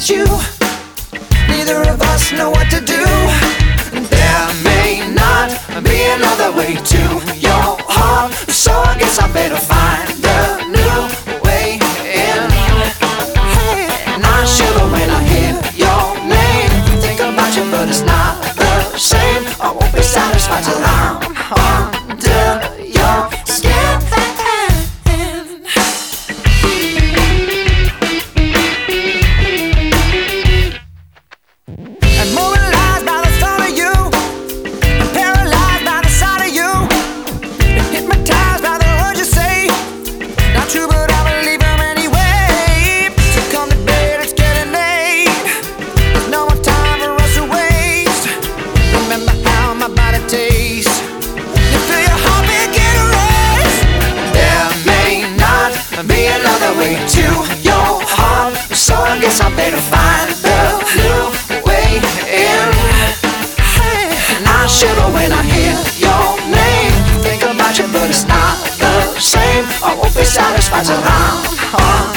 without you. Neither of us know what to do. There may not be another way to your heart, so I guess I better find a new way in. And I shiver when I hear your name. Think about you, but it's not the same. I won't be satisfied till I'm under your skin. To your heart, so I guess I better find the new way in. And I shiver when I hear your name. Think about you, but it's not the same. I won't be satisfied till I'm